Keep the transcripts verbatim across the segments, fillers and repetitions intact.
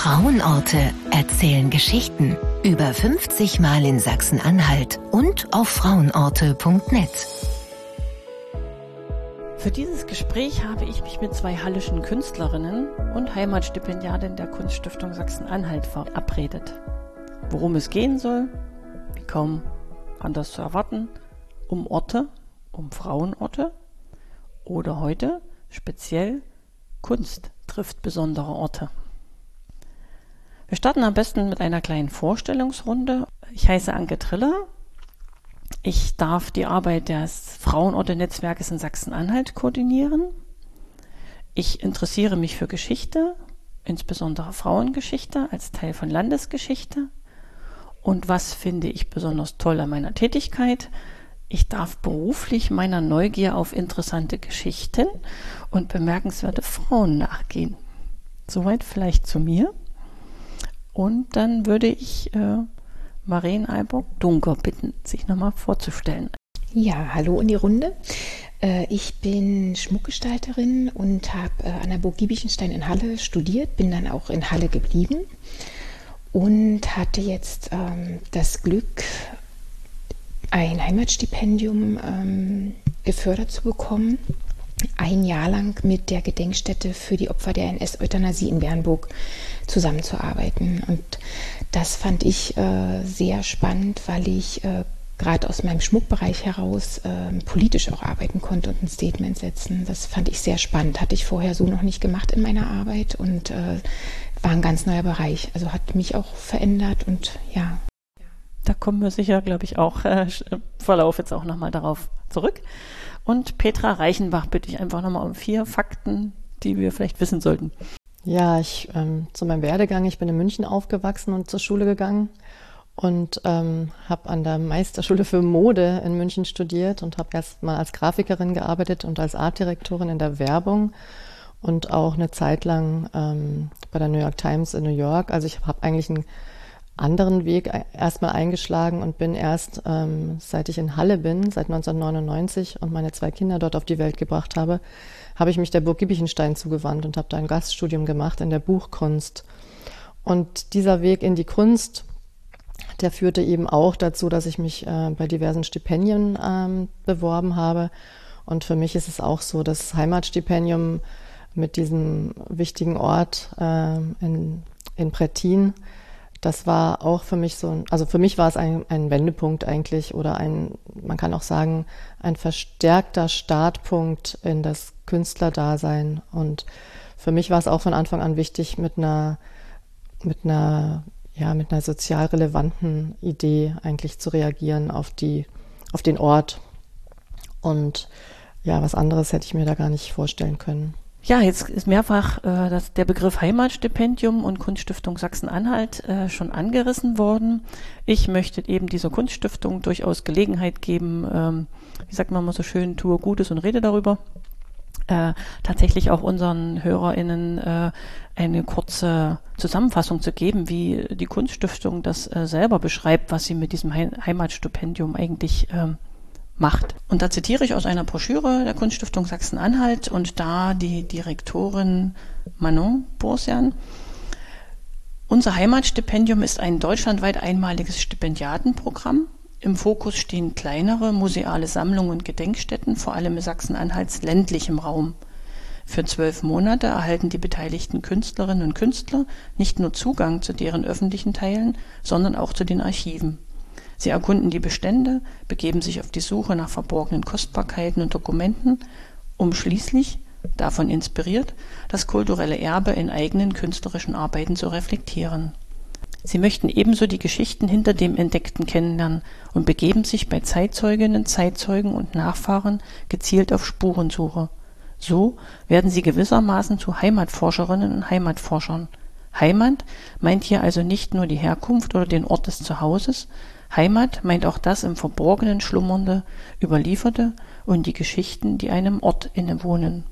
Frauenorte erzählen Geschichten. Über fünfzig Mal in Sachsen-Anhalt und auf frauenorte punkt net. Für dieses Gespräch habe ich mich mit zwei hallischen Künstlerinnen und Heimatstipendiatin der Kunststiftung Sachsen-Anhalt verabredet. Worum es gehen soll, wie kaum anders zu erwarten, um Orte, um Frauenorte oder heute speziell Kunst trifft besondere Orte. Wir starten am besten mit einer kleinen Vorstellungsrunde. Ich heiße Anke Triller. Ich darf die Arbeit des Frauenorte-Netzwerkes in Sachsen-Anhalt koordinieren. Ich interessiere mich für Geschichte, insbesondere Frauengeschichte als Teil von Landesgeschichte. Und was finde ich besonders toll an meiner Tätigkeit? Ich darf beruflich meiner Neugier auf interessante Geschichten und bemerkenswerte Frauen nachgehen. Soweit vielleicht zu mir. Und dann würde ich äh, Maren Alborg-Dunker bitten, sich nochmal vorzustellen. Ja, hallo in die Runde. Äh, ich bin Schmuckgestalterin und habe äh, an der Burg Giebichenstein in Halle studiert, bin dann auch in Halle geblieben und hatte jetzt ähm, das Glück, ein Heimatstipendium ähm, gefördert zu bekommen, ein Jahr lang mit der Gedenkstätte für die Opfer der N S-Euthanasie in Bernburg zusammenzuarbeiten. Und das fand ich äh, sehr spannend, weil ich äh, gerade aus meinem Schmuckbereich heraus äh, politisch auch arbeiten konnte und ein Statement setzen. Das fand ich sehr spannend, hatte ich vorher so noch nicht gemacht in meiner Arbeit und äh, war ein ganz neuer Bereich. Also hat mich auch verändert und ja. Da kommen wir sicher, glaube ich, auch äh, im Verlauf jetzt auch nochmal darauf zurück. Und Petra Reichenbach bitte ich einfach nochmal um vier Fakten, die wir vielleicht wissen sollten. Ja, ich ähm, zu meinem Werdegang, ich bin in München aufgewachsen und zur Schule gegangen und ähm, habe an der Meisterschule für Mode in München studiert und habe erst mal als Grafikerin gearbeitet und als Artdirektorin in der Werbung und auch eine Zeit lang ähm, bei der New York Times in New York. Also ich habe eigentlich einen anderen Weg erstmal eingeschlagen und bin erst, ähm, seit ich in Halle bin, seit neunzehnhundertneunundneunzig und meine zwei Kinder dort auf die Welt gebracht habe, habe ich mich der Burg Giebichenstein zugewandt und habe da ein Gaststudium gemacht in der Buchkunst. Und dieser Weg in die Kunst, der führte eben auch dazu, dass ich mich äh, bei diversen Stipendien ähm, beworben habe. Und für mich ist es auch so, das Heimatstipendium mit diesem wichtigen Ort äh, in, in Prettin, das war auch für mich so, ein, also für mich war es ein, ein Wendepunkt eigentlich oder ein, man kann auch sagen, ein verstärkter Startpunkt in das Künstlerdasein. Und für mich war es auch von Anfang an wichtig, mit einer, mit einer, ja, mit einer sozial relevanten Idee eigentlich zu reagieren auf die, auf den Ort. Und ja, was anderes hätte ich mir da gar nicht vorstellen können. Ja, jetzt ist mehrfach äh, das, der Begriff Heimatstipendium und Kunststiftung Sachsen-Anhalt äh, schon angerissen worden. Ich möchte eben dieser Kunststiftung durchaus Gelegenheit geben, ähm, wie sagt man mal so schön, tue Gutes und rede darüber, äh, tatsächlich auch unseren HörerInnen äh, eine kurze Zusammenfassung zu geben, wie die Kunststiftung das äh, selber beschreibt, was sie mit diesem He- Heimatstipendium eigentlich ähm, macht. Und da zitiere ich aus einer Broschüre der Kunststiftung Sachsen-Anhalt und da die Direktorin Manon Bursian. Unser Heimatstipendium ist ein deutschlandweit einmaliges Stipendiatenprogramm. Im Fokus stehen kleinere museale Sammlungen und Gedenkstätten, vor allem in Sachsen-Anhalts ländlichem Raum. Für zwölf Monate erhalten die beteiligten Künstlerinnen und Künstler nicht nur Zugang zu deren öffentlichen Teilen, sondern auch zu den Archiven. Sie erkunden die Bestände, begeben sich auf die Suche nach verborgenen Kostbarkeiten und Dokumenten, um schließlich, davon inspiriert, das kulturelle Erbe in eigenen künstlerischen Arbeiten zu reflektieren. Sie möchten ebenso die Geschichten hinter dem Entdeckten kennenlernen und begeben sich bei Zeitzeuginnen, Zeitzeugen und Nachfahren gezielt auf Spurensuche. So werden sie gewissermaßen zu Heimatforscherinnen und Heimatforschern. Heimat meint hier also nicht nur die Herkunft oder den Ort des Zuhauses, Heimat meint auch das im Verborgenen schlummernde, Überlieferte und die Geschichten, die einem Ort innewohnen.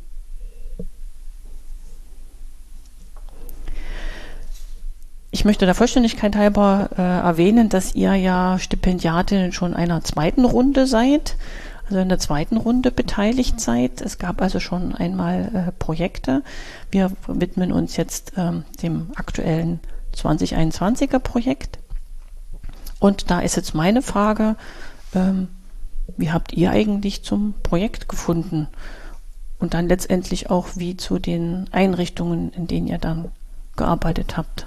Ich möchte der Vollständigkeit halber äh, erwähnen, dass ihr ja Stipendiatinnen schon einer zweiten Runde seid. also in der zweiten Runde beteiligt seid. Es gab also schon einmal äh, Projekte. Wir widmen uns jetzt ähm, dem aktuellen zwanzig einundzwanziger Projekt. Und da ist jetzt meine Frage, ähm, wie habt ihr eigentlich zum Projekt gefunden? Und dann letztendlich auch wie zu den Einrichtungen, in denen ihr dann gearbeitet habt.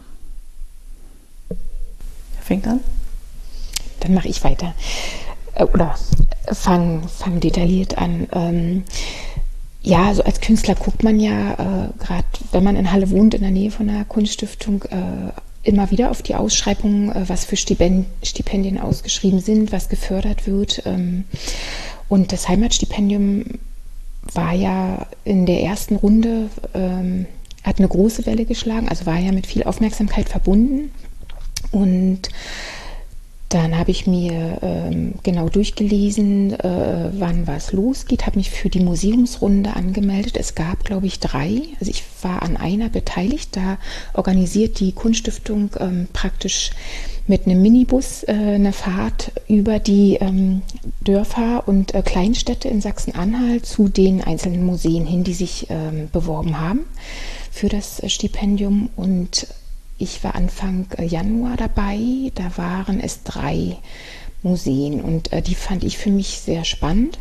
Wer fängt an? Dann mache ich weiter. Oder fang, fang detailliert an. Ähm, ja, also als Künstler guckt man ja, äh, gerade wenn man in Halle wohnt, in der Nähe von einer Kunststiftung, äh, immer wieder auf die Ausschreibungen, äh, was für Stipend- Stipendien ausgeschrieben sind, was gefördert wird. Ähm, und das Heimatstipendium war ja in der ersten Runde, ähm, hat eine große Welle geschlagen, also war ja mit viel Aufmerksamkeit verbunden. Und dann habe ich mir ähm, genau durchgelesen, äh, wann was losgeht, habe mich für die Museumsrunde angemeldet. Es gab, glaube ich, drei. Also ich war an einer beteiligt. Da organisiert die Kunststiftung ähm, praktisch mit einem Minibus äh, eine Fahrt über die ähm, Dörfer und äh, Kleinstädte in Sachsen-Anhalt zu den einzelnen Museen hin, die sich ähm, beworben haben für das äh, Stipendium. Und ich war Anfang Januar dabei, da waren es drei Museen und äh, die fand ich für mich sehr spannend.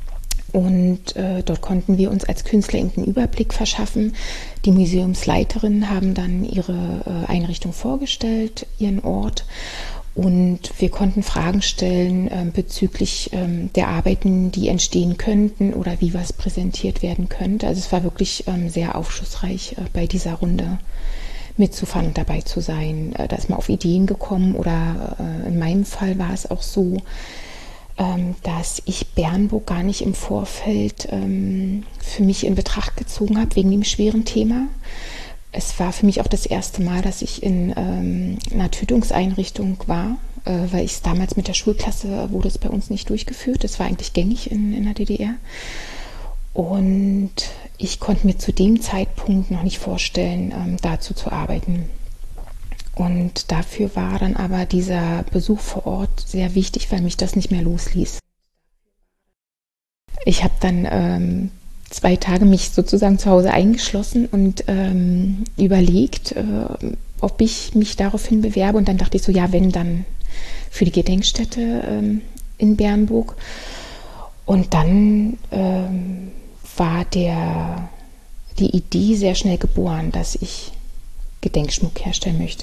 Und äh, dort konnten wir uns als Künstler einen Überblick verschaffen. Die Museumsleiterinnen haben dann ihre äh, Einrichtung vorgestellt, ihren Ort. Und wir konnten Fragen stellen äh, bezüglich ähm, der Arbeiten, die entstehen könnten oder wie was präsentiert werden könnte. Also es war wirklich ähm, sehr aufschlussreich äh, bei dieser Runde mitzufahren und dabei zu sein. Da ist man auf Ideen gekommen oder äh, in meinem Fall war es auch so, ähm, dass ich Bernburg gar nicht im Vorfeld ähm, für mich in Betracht gezogen habe, wegen dem schweren Thema. Es war für mich auch das erste Mal, dass ich in ähm, einer Tötungseinrichtung war, äh, weil ich es damals mit der Schulklasse, wurde es bei uns nicht durchgeführt. Das war eigentlich gängig in, in der D D R. Und ich konnte mir zu dem Zeitpunkt noch nicht vorstellen, ähm, dazu zu arbeiten. Und dafür war dann aber dieser Besuch vor Ort sehr wichtig, weil mich das nicht mehr losließ. Ich habe dann ähm, zwei Tage mich sozusagen zu Hause eingeschlossen und ähm, überlegt, äh, ob ich mich daraufhin bewerbe. Und dann dachte ich so, ja, wenn, dann für die Gedenkstätte ähm, in Bernburg. Und dann ähm, war der, die Idee sehr schnell geboren, dass ich Gedenkschmuck herstellen möchte.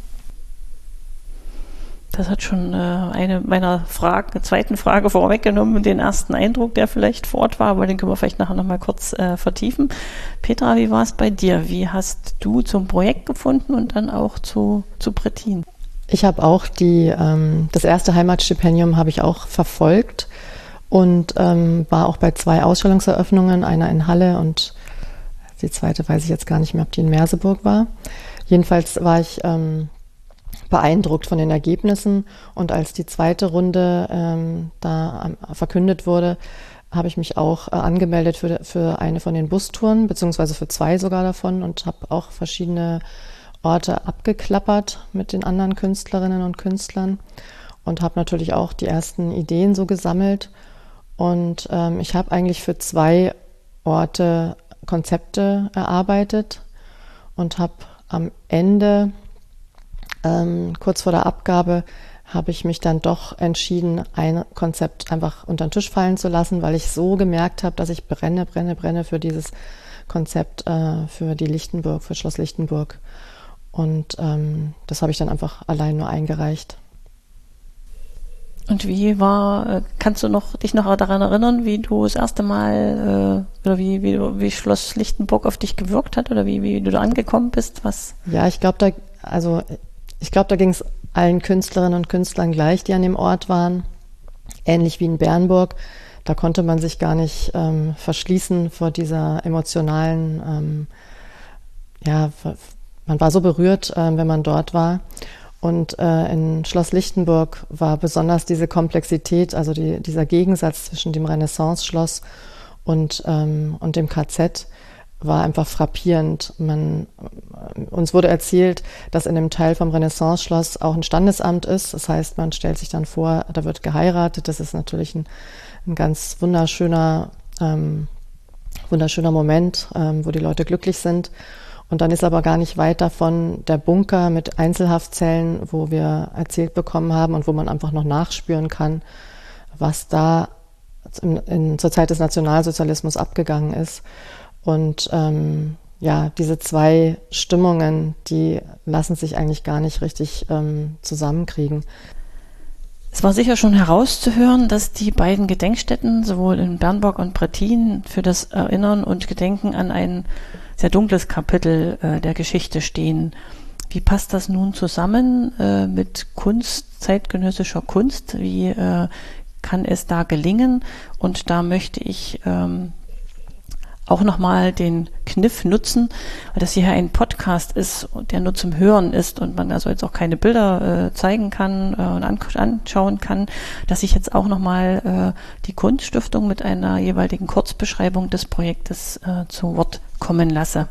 Das hat schon äh, eine meiner Frage, zweiten Frage vorweggenommen, den ersten Eindruck, der vielleicht vor Ort war, aber den können wir vielleicht nachher noch mal kurz äh, vertiefen. Petra, wie war es bei dir? Wie hast du zum Projekt gefunden und dann auch zu, zu Prettin? Ich habe auch die, ähm, das erste Heimatstipendium habe ich auch verfolgt und ähm, war auch bei zwei Ausstellungseröffnungen, einer in Halle und die zweite weiß ich jetzt gar nicht mehr, ob die in Merseburg war. Jedenfalls war ich ähm, beeindruckt von den Ergebnissen und als die zweite Runde ähm, da ähm, verkündet wurde, habe ich mich auch äh, angemeldet für, für eine von den Bustouren, beziehungsweise für zwei sogar davon und habe auch verschiedene Orte abgeklappert mit den anderen Künstlerinnen und Künstlern und habe natürlich auch die ersten Ideen so gesammelt. Und ähm, ich habe eigentlich für zwei Orte Konzepte erarbeitet und habe am Ende, ähm, kurz vor der Abgabe, habe ich mich dann doch entschieden, ein Konzept einfach unter den Tisch fallen zu lassen, weil ich so gemerkt habe, dass ich brenne, brenne, brenne für dieses Konzept äh, für die Lichtenburg, für Schloss Lichtenburg. Und ähm, das habe ich dann einfach allein nur eingereicht. Und wie war, kannst du noch dich noch daran erinnern, wie du das erste Mal äh, oder wie, wie, wie Schloss Lichtenburg auf dich gewirkt hat oder wie, wie du da angekommen bist? Was? Ja, ich glaube, da, also ich glaube, da ging es allen Künstlerinnen und Künstlern gleich, die an dem Ort waren. Ähnlich wie in Bernburg. Da konnte man sich gar nicht ähm, verschließen vor dieser emotionalen, ähm, ja, man war so berührt, äh, wenn man dort war. Und äh, in Schloss Lichtenburg war besonders diese Komplexität, also die, dieser Gegensatz zwischen dem Renaissance-Schloss und, ähm, und dem K Z, war einfach frappierend. Man, uns wurde erzählt, dass in dem Teil vom Renaissance-Schloss auch ein Standesamt ist. Das heißt, man stellt sich dann vor, da wird geheiratet. Das ist natürlich ein, ein ganz wunderschöner, ähm, wunderschöner Moment, ähm, wo die Leute glücklich sind. Und dann ist aber gar nicht weit davon der Bunker mit Einzelhaftzellen, wo wir erzählt bekommen haben und wo man einfach noch nachspüren kann, was da in, in, zur Zeit des Nationalsozialismus abgegangen ist. Und ähm, ja, diese zwei Stimmungen, die lassen sich eigentlich gar nicht richtig ähm, zusammenkriegen. Es war sicher schon herauszuhören, dass die beiden Gedenkstätten sowohl in Bernburg und Prettin für das Erinnern und Gedenken an ein sehr dunkles Kapitel äh, der Geschichte stehen. Wie passt das nun zusammen äh, mit Kunst, zeitgenössischer Kunst? Wie äh, kann es da gelingen? Und da möchte ich ähm, auch nochmal den Kniff nutzen, weil das hier ein Podcast ist, der nur zum Hören ist und man also jetzt auch keine Bilder äh, zeigen kann äh, und an, anschauen kann, dass ich jetzt auch nochmal äh, die Kunststiftung mit einer jeweiligen Kurzbeschreibung des Projektes äh, zu Wort kommen lasse.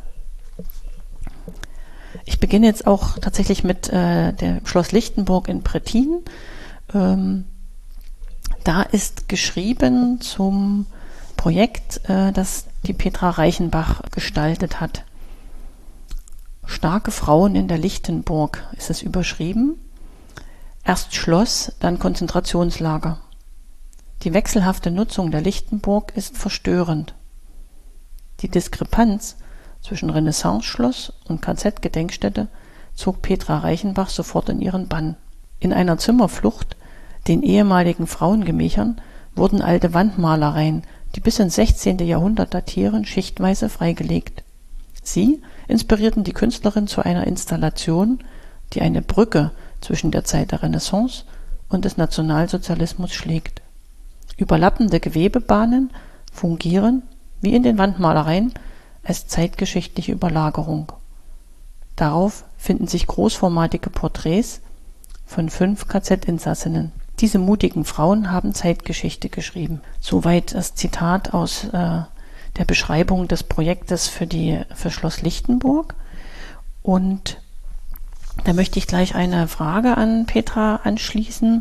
Ich beginne jetzt auch tatsächlich mit äh, dem Schloss Lichtenburg in Prettin. Ähm, da ist geschrieben zum Projekt, äh, das die Petra Reichenbach gestaltet hat. Starke Frauen in der Lichtenburg ist es überschrieben. Erst Schloss, dann Konzentrationslager. Die wechselhafte Nutzung der Lichtenburg ist verstörend. Die Diskrepanz zwischen Renaissance-Schloss und K Z-Gedenkstätte zog Petra Reichenbach sofort in ihren Bann. In einer Zimmerflucht, den ehemaligen Frauengemächern, wurden alte Wandmalereien, die bis ins sechzehnten Jahrhundert datieren, schichtweise freigelegt. Sie inspirierten die Künstlerin zu einer Installation, die eine Brücke zwischen der Zeit der Renaissance und des Nationalsozialismus schlägt. Überlappende Gewebebahnen fungieren, wie in den Wandmalereien, als zeitgeschichtliche Überlagerung. Darauf finden sich großformatige Porträts von fünf K Z-Insassinnen. Diese mutigen Frauen haben Zeitgeschichte geschrieben. Soweit das Zitat aus äh, der Beschreibung des Projektes für die für Schloss Lichtenburg. Und da möchte ich gleich eine Frage an Petra anschließen.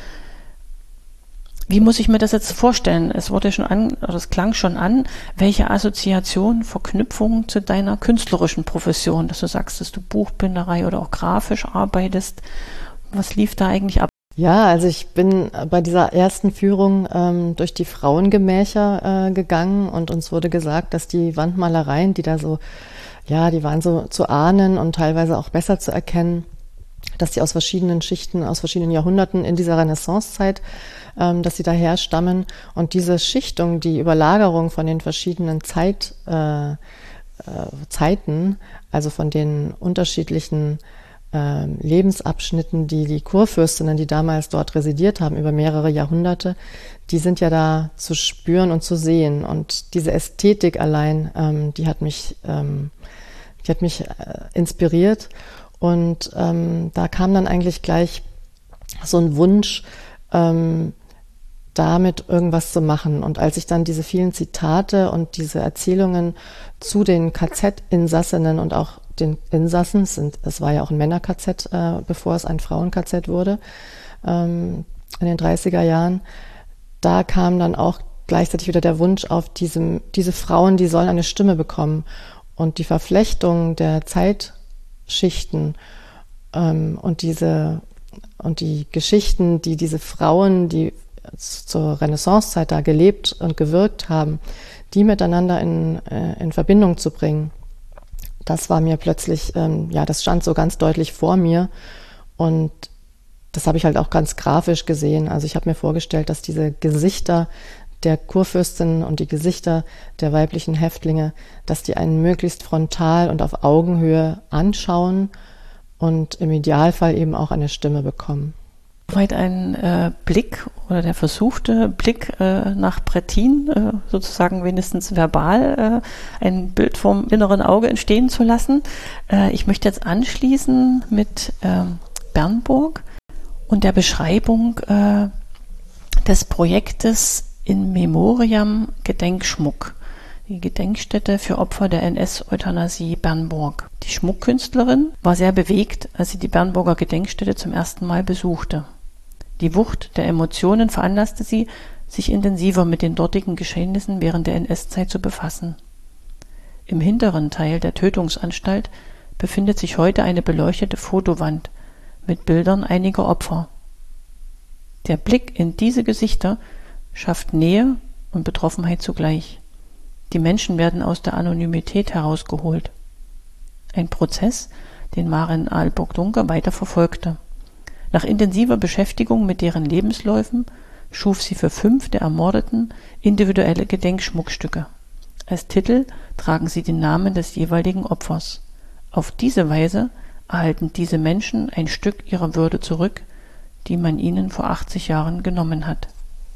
Wie muss ich mir das jetzt vorstellen? Es wurde schon an, oder es klang schon an, welche Assoziation, Verknüpfung zu deiner künstlerischen Profession, dass du sagst, dass du Buchbinderei oder auch grafisch arbeitest. Was lief da eigentlich ab? Ja, also ich bin bei dieser ersten Führung ähm, durch die Frauengemächer äh, gegangen und uns wurde gesagt, dass die Wandmalereien, die da so, ja, die waren so zu ahnen und teilweise auch besser zu erkennen, dass die aus verschiedenen Schichten, aus verschiedenen Jahrhunderten in dieser Renaissancezeit, ähm, dass sie daher stammen. Und diese Schichtung, die Überlagerung von den verschiedenen Zeit, äh, äh, Zeiten, also von den unterschiedlichen Lebensabschnitten, die die Kurfürstinnen, die damals dort residiert haben, über mehrere Jahrhunderte, die sind ja da zu spüren und zu sehen. Und diese Ästhetik allein, ähm, die hat mich, ähm, die hat mich äh, inspiriert. Und ähm, da kam dann eigentlich gleich so ein Wunsch, ähm, damit irgendwas zu machen. Und als ich dann diese vielen Zitate und diese Erzählungen zu den K Z-Insassinnen und auch den Insassen, sind, es war ja auch ein Männer-K Z, äh, bevor es ein Frauen-K Z wurde, ähm, in den dreißiger Jahren, da kam dann auch gleichzeitig wieder der Wunsch auf diesem, diese Frauen, die sollen eine Stimme bekommen. Und die Verflechtung der Zeitschichten ähm, und diese und die Geschichten, die diese Frauen, die zur Renaissancezeit da gelebt und gewirkt haben, die miteinander in, äh, in Verbindung zu bringen, das war mir plötzlich, ähm, ja, das stand so ganz deutlich vor mir und das habe ich halt auch ganz grafisch gesehen. Also ich habe mir vorgestellt, dass diese Gesichter der Kurfürstin und die Gesichter der weiblichen Häftlinge, dass die einen möglichst frontal und auf Augenhöhe anschauen und im Idealfall eben auch eine Stimme bekommen. Soweit ein äh, Blick oder der versuchte Blick äh, nach Prettin, äh, sozusagen wenigstens verbal, äh, ein Bild vom inneren Auge entstehen zu lassen. Äh, ich möchte jetzt anschließen mit äh, Bernburg und der Beschreibung äh, des Projektes In Memoriam Gedenkschmuck. die Gedenkstätte für Opfer der N S-Euthanasie Bernburg. Die Schmuckkünstlerin war sehr bewegt, als sie die Bernburger Gedenkstätte zum ersten Mal besuchte. Die Wucht der Emotionen veranlasste sie, sich intensiver mit den dortigen Geschehnissen während der N S-Zeit zu befassen. Im hinteren Teil der Tötungsanstalt befindet sich heute eine beleuchtete Fotowand mit Bildern einiger Opfer. Der Blick in diese Gesichter schafft Nähe und Betroffenheit zugleich. Die Menschen werden aus der Anonymität herausgeholt. Ein Prozess, den Maren Ahlburg-Dunker weiter verfolgte. Nach intensiver Beschäftigung mit deren Lebensläufen schuf sie für fünf der Ermordeten individuelle Gedenkschmuckstücke. Als Titel tragen sie den Namen des jeweiligen Opfers. Auf diese Weise erhalten diese Menschen ein Stück ihrer Würde zurück, die man ihnen vor achtzig Jahren genommen hat.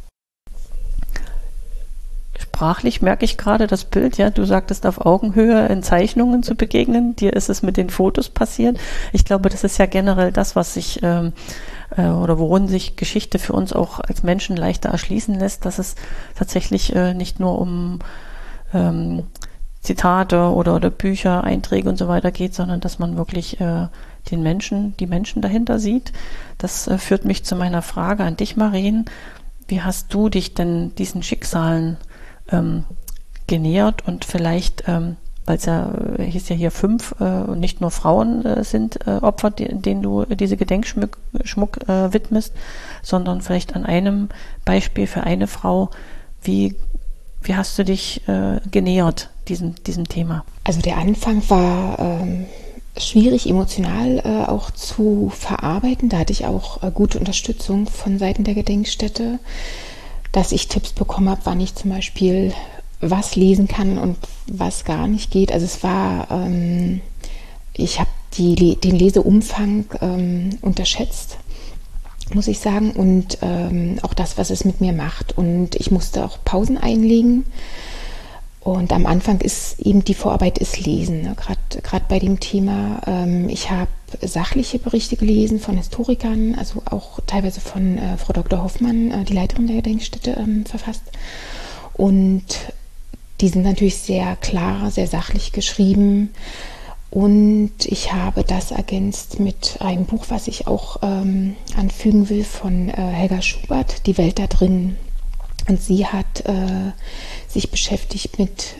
Sprachlich merke ich gerade das Bild, ja, du sagtest auf Augenhöhe in Zeichnungen zu begegnen, dir ist es mit den Fotos passiert. Ich glaube, das ist ja generell das, was sich ähm, äh, oder worin sich Geschichte für uns auch als Menschen leichter erschließen lässt, dass es tatsächlich äh, nicht nur um ähm, Zitate oder, oder Bücher, Einträge und so weiter geht, sondern dass man wirklich äh, den Menschen, die Menschen dahinter sieht. Das äh, führt mich zu meiner Frage an dich, Maren. Wie hast du dich denn diesen Schicksalen ähm, genähert und vielleicht, ähm, weil es ja äh, hieß ja hier fünf äh, und nicht nur Frauen äh, sind äh, Opfer, die, denen du diese Gedenkschmuck Schmuck, äh, widmest, sondern vielleicht an einem Beispiel für eine Frau, wie Wie hast du dich äh, genähert diesem, diesem Thema? Also der Anfang war ähm, schwierig, emotional äh, auch zu verarbeiten. Da hatte ich auch äh, gute Unterstützung von Seiten der Gedenkstätte, dass ich Tipps bekommen habe, wann ich zum Beispiel was lesen kann und was gar nicht geht. Also es war, ähm, ich habe die, den Leseumfang ähm, unterschätzt, muss ich sagen, und ähm, auch das, was es mit mir macht. Und ich musste auch Pausen einlegen. Und am Anfang ist eben die Vorarbeit ist Lesen, ne? Gerade bei dem Thema. Ähm, ich habe sachliche Berichte gelesen von Historikern, also auch teilweise von äh, Frau Doktor Hoffmann, äh, die Leiterin der Gedenkstätte, ähm, verfasst. Und die sind natürlich sehr klar, sehr sachlich geschrieben. Und ich habe das ergänzt mit einem Buch, was ich auch ähm, anfügen will, von äh, Helga Schubert, Die Welt da drin. Und sie hat äh, sich beschäftigt mit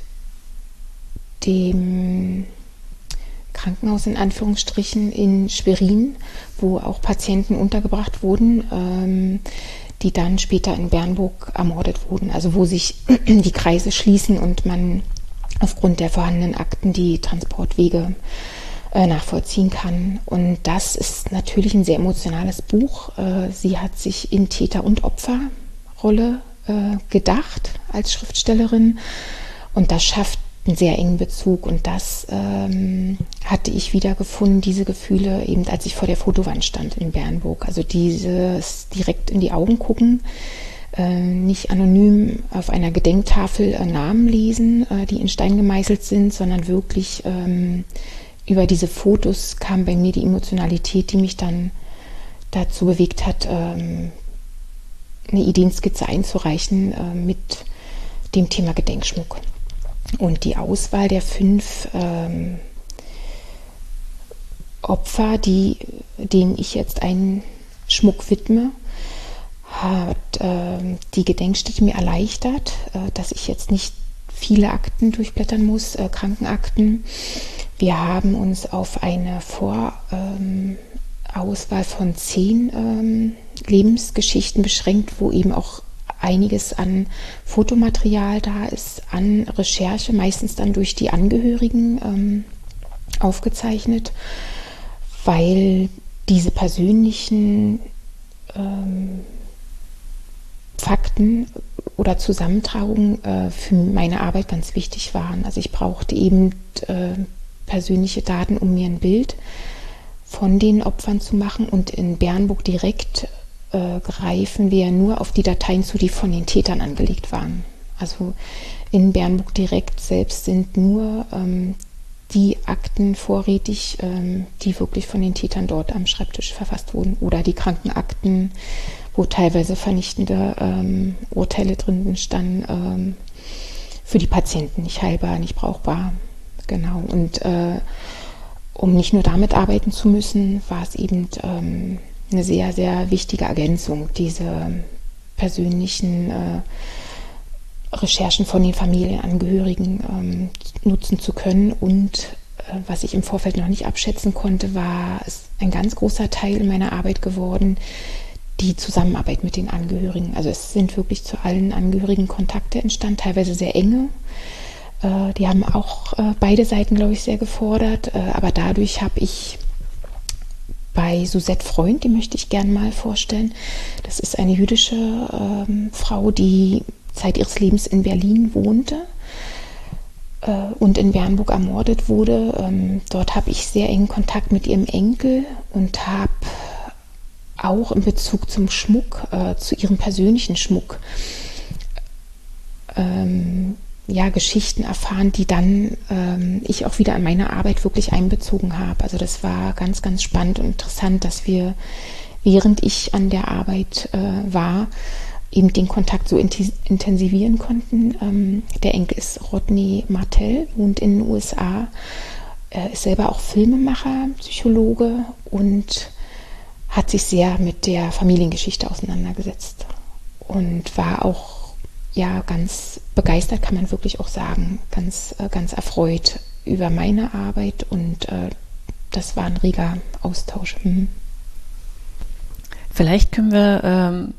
dem Krankenhaus in Anführungsstrichen in Schwerin, wo auch Patienten untergebracht wurden, ähm, die dann später in Bernburg ermordet wurden. Also wo sich die Kreise schließen und man aufgrund der vorhandenen Akten die Transportwege äh, nachvollziehen kann. Und das ist natürlich ein sehr emotionales Buch. Äh, sie hat sich in Täter- und Opferrolle äh, gedacht als Schriftstellerin und das schafft einen sehr engen Bezug und das ähm, hatte ich wiedergefunden, diese Gefühle, eben als ich vor der Fotowand stand in Bernburg. Also dieses direkt in die Augen gucken, Äh, nicht anonym auf einer Gedenktafel äh, Namen lesen, äh, die in Stein gemeißelt sind, sondern wirklich ähm, über diese Fotos kam bei mir die Emotionalität, die mich dann dazu bewegt hat, ähm, eine Ideenskizze einzureichen äh, mit dem Thema Gedenkschmuck. Und die Auswahl der fünf ähm, Opfer, die, denen ich jetzt einen Schmuck widme, hat äh, die Gedenkstätte mir erleichtert, äh, dass ich jetzt nicht viele Akten durchblättern muss, äh, Krankenakten. Wir haben uns auf eine Vorauswahl ähm, von zehn ähm, Lebensgeschichten beschränkt, wo eben auch einiges an Fotomaterial da ist, an Recherche, meistens dann durch die Angehörigen ähm, aufgezeichnet, weil diese persönlichen ähm, Fakten oder Zusammentragungen äh, für meine Arbeit ganz wichtig waren. Also ich brauchte eben äh, persönliche Daten, um mir ein Bild von den Opfern zu machen. Und in Bernburg direkt äh, greifen wir nur auf die Dateien zu, die von den Tätern angelegt waren. Also in Bernburg direkt selbst sind nur ähm, die Akten vorrätig, ähm, die wirklich von den Tätern dort am Schreibtisch verfasst wurden. Oder die Krankenakten, wo teilweise vernichtende ähm, Urteile drin standen ähm, für die Patienten nicht heilbar, nicht brauchbar. Genau. Und äh, um nicht nur damit arbeiten zu müssen, war es eben ähm, eine sehr, sehr wichtige Ergänzung, diese persönlichen äh, Recherchen von den Familienangehörigen ähm, nutzen zu können. Und äh, was ich im Vorfeld noch nicht abschätzen konnte, war es ein ganz großer Teil meiner Arbeit geworden, die Zusammenarbeit mit den Angehörigen. Also es sind wirklich zu allen Angehörigen Kontakte entstanden, teilweise sehr enge. Äh, die haben auch äh, beide Seiten, glaube ich, sehr gefordert. Äh, aber dadurch habe ich bei Suzette Freund, die möchte ich gerne mal vorstellen. Das ist eine jüdische ähm, Frau, die Zeit ihres Lebens in Berlin wohnte äh, und in Bernburg ermordet wurde. Ähm, dort habe ich sehr engen Kontakt mit ihrem Enkel und habe auch in Bezug zum Schmuck, äh, zu ihrem persönlichen Schmuck, ähm, ja, Geschichten erfahren, die dann ähm, ich auch wieder in meine Arbeit wirklich einbezogen habe. Also das war ganz, ganz spannend und interessant, dass wir, während ich an der Arbeit äh, war, eben den Kontakt so intensivieren konnten. Ähm, der Enkel ist Rodney Martell, wohnt in den U S A, er ist selber auch Filmemacher, Psychologe und hat sich sehr mit der Familiengeschichte auseinandergesetzt und war auch ja ganz begeistert, kann man wirklich auch sagen, ganz, ganz erfreut über meine Arbeit und äh, das war ein reger Austausch. Mhm. Vielleicht können wir ähm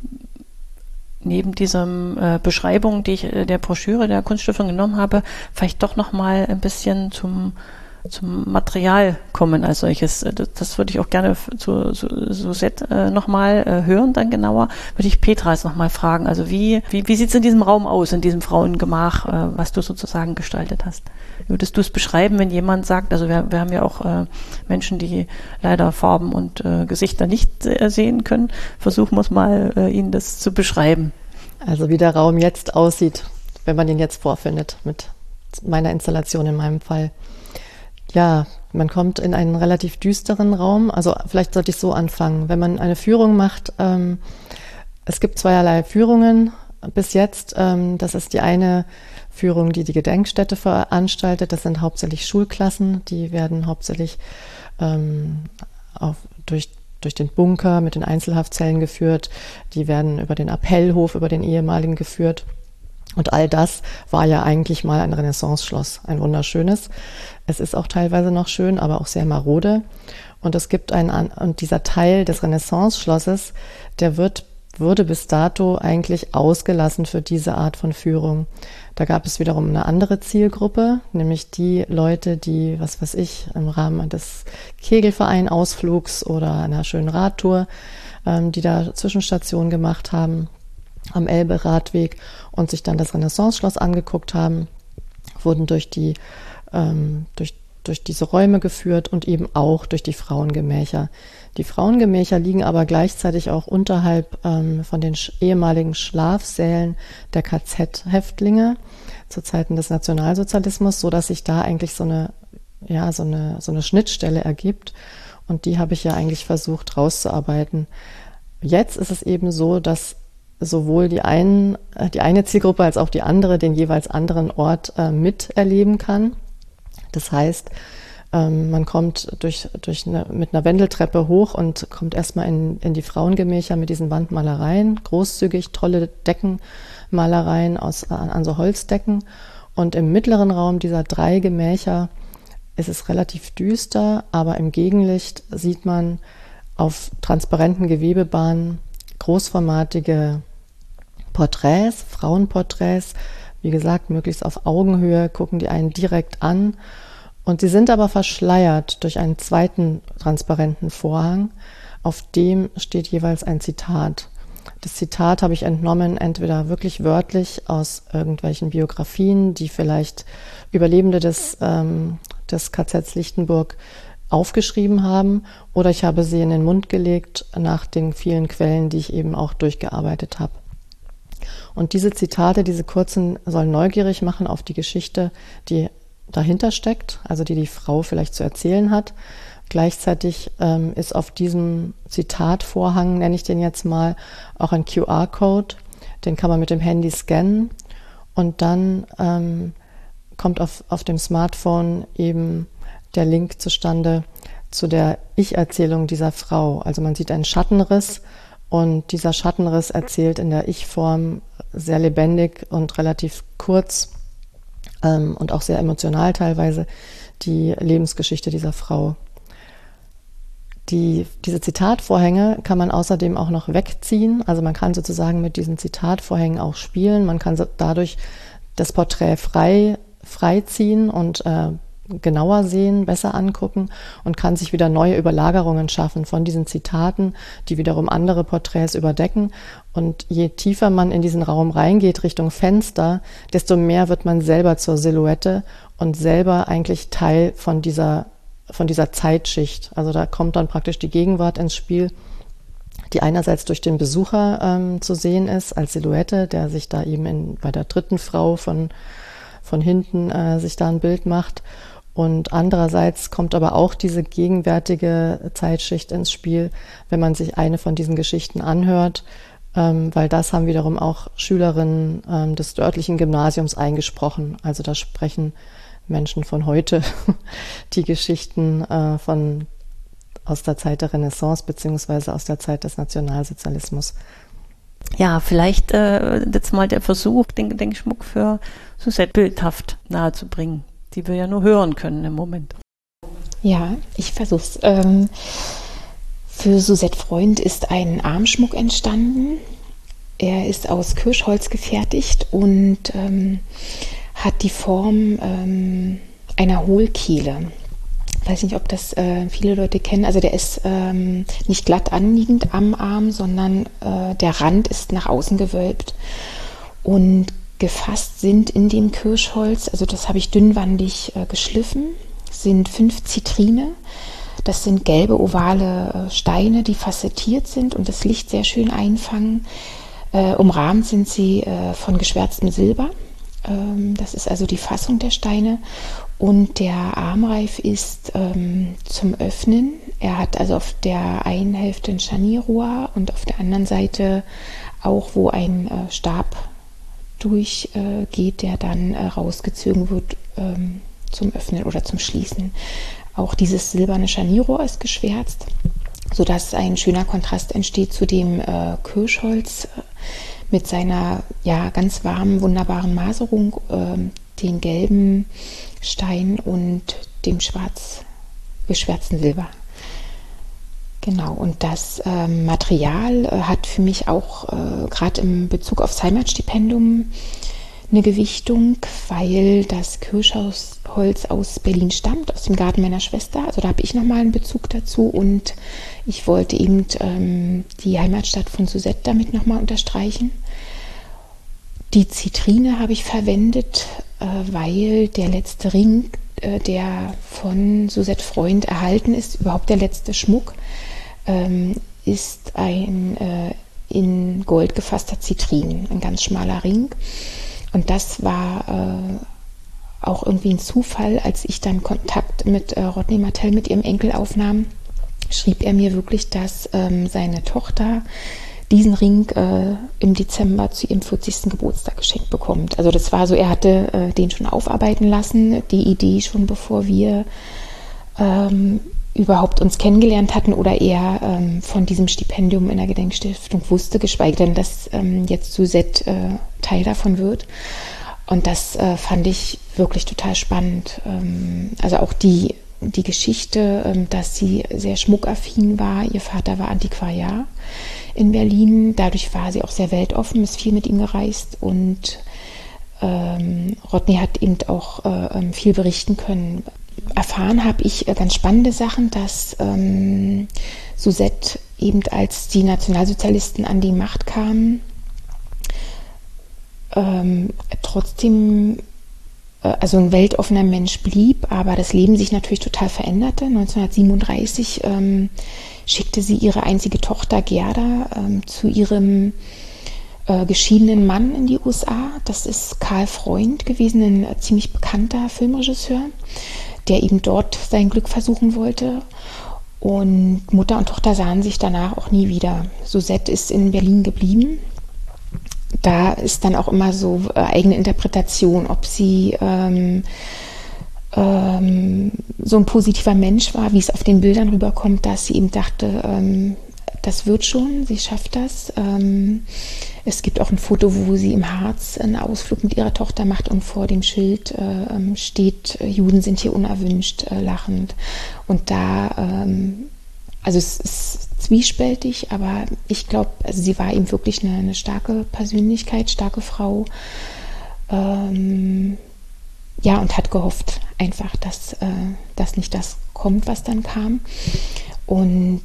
neben dieser äh, Beschreibung, die ich äh, der Broschüre der Kunststiftung genommen habe, vielleicht doch noch mal ein bisschen zum zum Material kommen als solches. Das, das würde ich auch gerne zu, zu Suzette äh, nochmal äh, hören, dann genauer. Würde ich Petra jetzt nochmal fragen. Also wie, wie, wie sieht es in diesem Raum aus, in diesem Frauengemach, äh, was du sozusagen gestaltet hast? Würdest du es beschreiben, wenn jemand sagt, also wir, wir haben ja auch äh, Menschen, die leider Farben und äh, Gesichter nicht äh, sehen können. Versuchen wir es mal, äh, ihnen das zu beschreiben. Also wie der Raum jetzt aussieht, wenn man ihn jetzt vorfindet, mit meiner Installation in meinem Fall. Ja, man kommt in einen relativ düsteren Raum. Also vielleicht sollte ich so anfangen. Wenn man eine Führung macht, ähm, es gibt zweierlei Führungen bis jetzt. Ähm, das ist die eine Führung, die die Gedenkstätte veranstaltet. Das sind hauptsächlich Schulklassen. Die werden hauptsächlich ähm, auf, durch, durch den Bunker mit den Einzelhaftzellen geführt. Die werden über den Appellhof, über den ehemaligen geführt. Und all das war ja eigentlich mal ein Renaissance-Schloss, ein wunderschönes. Es ist auch teilweise noch schön, aber auch sehr marode. Und es gibt einen, und dieser Teil des Renaissance-Schlosses, der wird, wurde bis dato eigentlich ausgelassen für diese Art von Führung. Da gab es wiederum eine andere Zielgruppe, nämlich die Leute, die, was weiß ich, im Rahmen des Kegelverein-Ausflugs oder einer schönen Radtour, ähm, die da Zwischenstationen gemacht haben am Elbe-Radweg und sich dann das Renaissance-Schloss angeguckt haben, wurden durch die ähm, durch, durch diese Räume geführt und eben auch durch die Frauengemächer. Die Frauengemächer liegen aber gleichzeitig auch unterhalb ähm, von den sch- ehemaligen Schlafsälen der K Z-Häftlinge zu Zeiten des Nationalsozialismus, so dass sich da eigentlich so eine, ja, so eine, so eine Schnittstelle ergibt. Und die habe ich ja eigentlich versucht rauszuarbeiten. Jetzt ist es eben so, dass sowohl die, einen, die eine Zielgruppe als auch die andere den jeweils anderen Ort äh, miterleben kann. Das heißt, ähm, man kommt durch, durch eine, mit einer Wendeltreppe hoch und kommt erstmal in, in die Frauengemächer mit diesen Wandmalereien, großzügig tolle Deckenmalereien aus, an, an so Holzdecken. Und im mittleren Raum dieser drei Gemächer ist es relativ düster, aber im Gegenlicht sieht man auf transparenten Gewebebahnen großformatige Porträts, Frauenporträts, wie gesagt, möglichst auf Augenhöhe, gucken die einen direkt an. Und sie sind aber verschleiert durch einen zweiten transparenten Vorhang, auf dem steht jeweils ein Zitat. Das Zitat habe ich entnommen, entweder wirklich wörtlich aus irgendwelchen Biografien, die vielleicht Überlebende des, ähm, des K Z Lichtenburg aufgeschrieben haben, oder ich habe sie in den Mund gelegt nach den vielen Quellen, die ich eben auch durchgearbeitet habe. Und diese Zitate, diese kurzen, sollen neugierig machen auf die Geschichte, die dahinter steckt, also die die Frau vielleicht zu erzählen hat. Gleichzeitig ähm, ist auf diesem Zitatvorhang, nenne ich den jetzt mal, auch ein Q R-Code. Den kann man mit dem Handy scannen Und dann ähm, kommt auf, auf dem Smartphone eben der Link zustande zu der Ich-Erzählung dieser Frau. Also man sieht einen Schattenriss und dieser Schattenriss erzählt in der Ich-Form sehr lebendig und relativ kurz ähm, und auch sehr emotional teilweise die Lebensgeschichte dieser Frau. Die, diese Zitatvorhänge kann man außerdem auch noch wegziehen. Also man kann sozusagen mit diesen Zitatvorhängen auch spielen. Man kann dadurch das Porträt frei, frei ziehen und äh, genauer sehen, besser angucken und kann sich wieder neue Überlagerungen schaffen von diesen Zitaten, die wiederum andere Porträts überdecken. Und je tiefer man in diesen Raum reingeht, Richtung Fenster, desto mehr wird man selber zur Silhouette und selber eigentlich Teil von dieser, von dieser Zeitschicht. Also da kommt dann praktisch die Gegenwart ins Spiel, die einerseits durch den Besucher ähm, zu sehen ist, als Silhouette, der sich da eben in, bei der dritten Frau von, von hinten äh, sich da ein Bild macht. Und andererseits kommt aber auch diese gegenwärtige Zeitschicht ins Spiel, wenn man sich eine von diesen Geschichten anhört, ähm, weil das haben wiederum auch Schülerinnen ähm, des örtlichen Gymnasiums eingesprochen. Also da sprechen Menschen von heute die Geschichten äh, von aus der Zeit der Renaissance beziehungsweise aus der Zeit des Nationalsozialismus. Ja, vielleicht äh, jetzt mal der Versuch, den Gedenkschmuck für Suzette bildhaft nahezubringen, die wir ja nur hören können im Moment. Ja, ich versuch's. Ähm, für Suzette Freund ist ein Armschmuck entstanden. Er ist aus Kirschholz gefertigt und ähm, hat die Form ähm, einer Hohlkehle. Ich weiß nicht, ob das äh, viele Leute kennen. Also der ist ähm, nicht glatt anliegend am Arm, sondern äh, der Rand ist nach außen gewölbt. Und gefasst sind in dem Kirschholz, also das habe ich dünnwandig äh, geschliffen, sind fünf Zitrine. Das sind gelbe, ovale äh, Steine, die facettiert sind und das Licht sehr schön einfangen. Äh, umrahmt sind sie äh, von geschwärztem Silber. Ähm, das ist also die Fassung der Steine. Und der Armreif ist ähm, zum Öffnen. Er hat also auf der einen Hälfte ein Scharnierrohr und auf der anderen Seite auch, wo ein äh, Stab durchgeht, äh, der dann äh, rausgezogen wird ähm, zum Öffnen oder zum Schließen. Auch dieses silberne Scharnierrohr ist geschwärzt, sodass ein schöner Kontrast entsteht zu dem äh, Kirschholz äh, mit seiner ja, ganz warmen, wunderbaren Maserung, äh, den gelben Stein und dem schwarz geschwärzten Silber. Genau, und das äh, Material äh, hat für mich auch äh, gerade im Bezug aufs Heimatstipendium eine Gewichtung, weil das Kirschholz aus Berlin stammt, aus dem Garten meiner Schwester. Also da habe ich nochmal einen Bezug dazu und ich wollte eben ähm, die Heimatstadt von Suzette damit nochmal unterstreichen. Die Zitrine habe ich verwendet, äh, weil der letzte Ring, äh, der von Suzette Freund erhalten ist, überhaupt der letzte Schmuck, ähm, ist ein äh, in Gold gefasster Zitrin, ein ganz schmaler Ring. Und das war äh, auch irgendwie ein Zufall, als ich dann Kontakt mit äh, Rodney Martel, mit ihrem Enkel aufnahm, schrieb er mir wirklich, dass ähm, seine Tochter diesen Ring äh, im Dezember zu ihrem vierzigsten Geburtstag geschenkt bekommt. Also das war so, er hatte äh, den schon aufarbeiten lassen, die Idee schon bevor wir ähm, überhaupt uns kennengelernt hatten oder er ähm, von diesem Stipendium in der Gedenkstiftung wusste, geschweige denn, dass ähm, jetzt Suzette äh, Teil davon wird. Und das äh, fand ich wirklich total spannend. Ähm, also auch die, die Geschichte, ähm, dass sie sehr schmuckaffin war. Ihr Vater war Antiquariat in Berlin. Dadurch war sie auch sehr weltoffen, ist viel mit ihm gereist. Und ähm, Rodney hat eben auch äh, viel berichten können. Erfahren habe ich äh, ganz spannende Sachen, dass ähm, Suzette eben, als die Nationalsozialisten an die Macht kamen, ähm, trotzdem äh, also ein weltoffener Mensch blieb, aber das Leben sich natürlich total veränderte. neunzehnhundertsiebenunddreißig ähm, schickte sie ihre einzige Tochter Gerda ähm, zu ihrem äh, geschiedenen Mann in die U S A. Das ist Karl Freund gewesen, ein äh, ziemlich bekannter Filmregisseur, der eben dort sein Glück versuchen wollte. Und Mutter und Tochter sahen sich danach auch nie wieder. Suzette ist in Berlin geblieben. da ist dann auch immer so äh, eigene Interpretation, ob sie ähm, ähm, so ein positiver Mensch war, wie es auf den Bildern rüberkommt, dass sie eben dachte, ähm, das wird schon, sie schafft das. Ähm, es gibt auch ein Foto, wo sie im Harz einen Ausflug mit ihrer Tochter macht und vor dem Schild äh, steht, Juden sind hier unerwünscht, äh, lachend. Und da, ähm, also es ist zwiespältig, aber ich glaube, also sie war eben wirklich eine, eine starke Persönlichkeit, starke Frau. Ähm, ja, und hat gehofft einfach, dass, äh, dass nicht das kommt, was dann kam. Und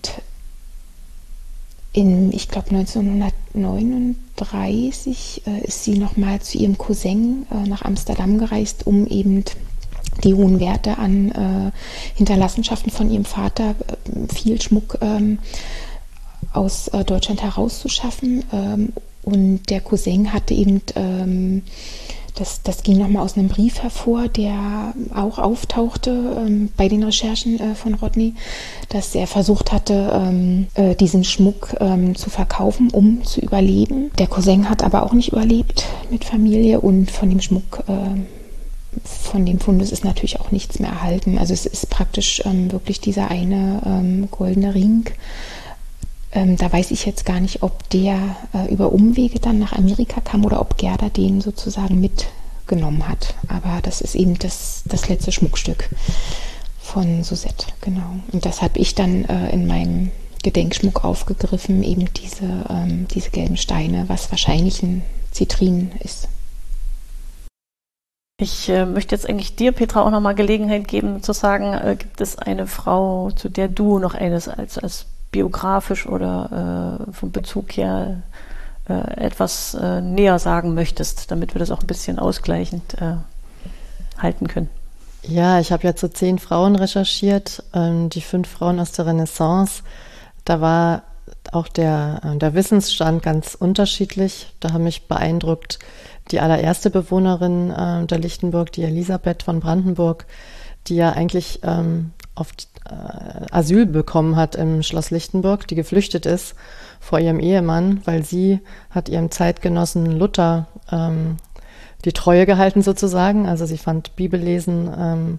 in, ich glaube, neunzehnhundertneununddreißig äh, ist sie nochmal zu ihrem Cousin äh, nach Amsterdam gereist, um eben die hohen Werte an äh, Hinterlassenschaften von ihrem Vater, äh, viel Schmuck ähm, aus äh, Deutschland herauszuschaffen. Ähm, und der Cousin hatte eben, ähm, das, das ging nochmal aus einem Brief hervor, der auch auftauchte ähm, bei den Recherchen äh, von Rodney, dass er versucht hatte, ähm, äh, diesen Schmuck ähm, zu verkaufen, um zu überleben. Der Cousin hat aber auch nicht überlebt mit Familie und von dem Schmuck, äh, von dem Fundus ist natürlich auch nichts mehr erhalten. Also es ist praktisch ähm, wirklich dieser eine ähm, goldene Ring. Ähm, da weiß ich jetzt gar nicht, ob der äh, über Umwege dann nach Amerika kam oder ob Gerda den sozusagen mitgenommen hat. Aber das ist eben das, das letzte Schmuckstück von Suzette, genau. Und das habe ich dann äh, in meinem Gedenkschmuck aufgegriffen, eben diese, ähm, diese gelben Steine, was wahrscheinlich ein Zitrin ist. Ich äh, möchte jetzt eigentlich dir, Petra, auch nochmal Gelegenheit geben, zu sagen, äh, gibt es eine Frau, zu der du noch eines als, als biografisch oder äh, vom Bezug her äh, etwas äh, näher sagen möchtest, damit wir das auch ein bisschen ausgleichend äh, halten können. Ja, ich habe ja zu zehn Frauen recherchiert, ähm, die fünf Frauen aus der Renaissance. Da war auch der, äh, der Wissensstand ganz unterschiedlich. Da haben mich beeindruckt die allererste Bewohnerin äh, der Lichtenburg, die Elisabeth von Brandenburg, die ja eigentlich ähm, auf äh, Asyl bekommen hat im Schloss Lichtenburg, die geflüchtet ist vor ihrem Ehemann, weil sie hat ihrem Zeitgenossen Luther ähm, die Treue gehalten sozusagen. Also sie fand Bibellesen ähm,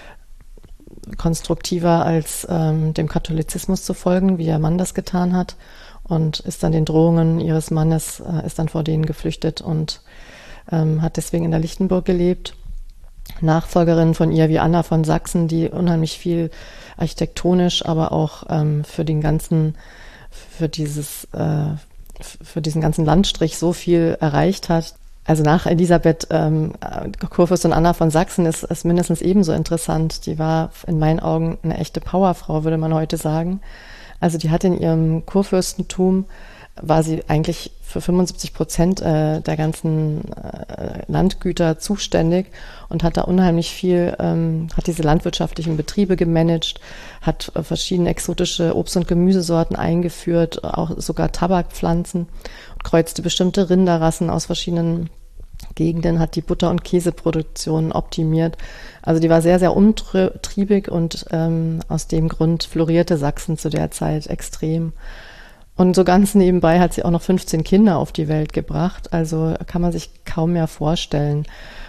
konstruktiver als ähm, dem Katholizismus zu folgen, wie ihr Mann das getan hat, und ist dann den Drohungen ihres Mannes, äh, ist dann vor denen geflüchtet und ähm, hat deswegen in der Lichtenburg gelebt. Nachfolgerin von ihr wie Anna von Sachsen, die unheimlich viel architektonisch, aber auch ähm, für den ganzen, für dieses, äh, für diesen ganzen Landstrich so viel erreicht hat. Also nach Elisabeth ähm, Kurfürstin Anna von Sachsen ist es mindestens ebenso interessant. Die war in meinen Augen eine echte Powerfrau, würde man heute sagen. Also die hat in ihrem Kurfürstentum, war sie eigentlich für fünfundsiebzig Prozent äh, der ganzen äh, Landgüter zuständig und hat da unheimlich viel, ähm, hat diese landwirtschaftlichen Betriebe gemanagt, hat äh, verschiedene exotische Obst- und Gemüsesorten eingeführt, auch sogar Tabakpflanzen, kreuzte bestimmte Rinderrassen aus verschiedenen Gegenden, hat die Butter- und Käseproduktion optimiert. Also die war sehr, sehr umtriebig und ähm, aus dem Grund florierte Sachsen zu der Zeit extrem. Und so ganz nebenbei hat sie auch noch fünfzehn Kinder auf die Welt gebracht. Also kann man sich kaum mehr vorstellen.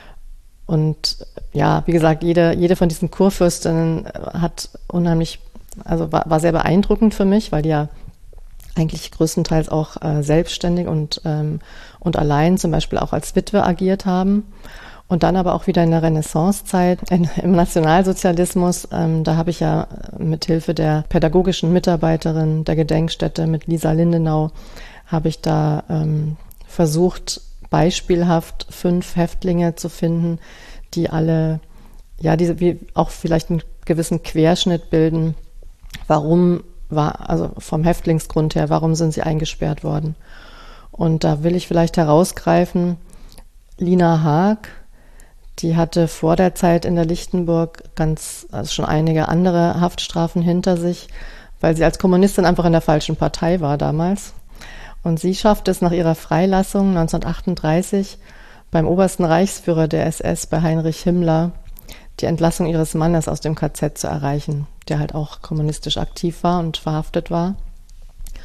Und ja, wie gesagt, jede, jede von diesen Kurfürstinnen hat unheimlich, also war, war sehr beeindruckend für mich, weil die ja eigentlich größtenteils auch äh, selbstständig und, ähm, und allein zum Beispiel auch als Witwe agiert haben. Und dann aber auch wieder in der Renaissancezeit, in, im Nationalsozialismus, ähm, da habe ich ja mit Hilfe der pädagogischen Mitarbeiterin der Gedenkstätte mit Lisa Lindenau, habe ich da ähm, versucht, beispielhaft fünf Häftlinge zu finden, die alle, ja, diese, wie auch vielleicht einen gewissen Querschnitt bilden. Warum war, also vom Häftlingsgrund her, warum sind sie eingesperrt worden? Und da will ich vielleicht herausgreifen, Lina Haag, die hatte vor der Zeit in der Lichtenburg ganz, also schon einige andere Haftstrafen hinter sich, weil sie als Kommunistin einfach in der falschen Partei war damals. Und sie schaffte es nach ihrer Freilassung neunzehnhundertachtunddreißig beim obersten Reichsführer der S S, bei Heinrich Himmler, die Entlassung ihres Mannes aus dem K Z zu erreichen, der halt auch kommunistisch aktiv war und verhaftet war.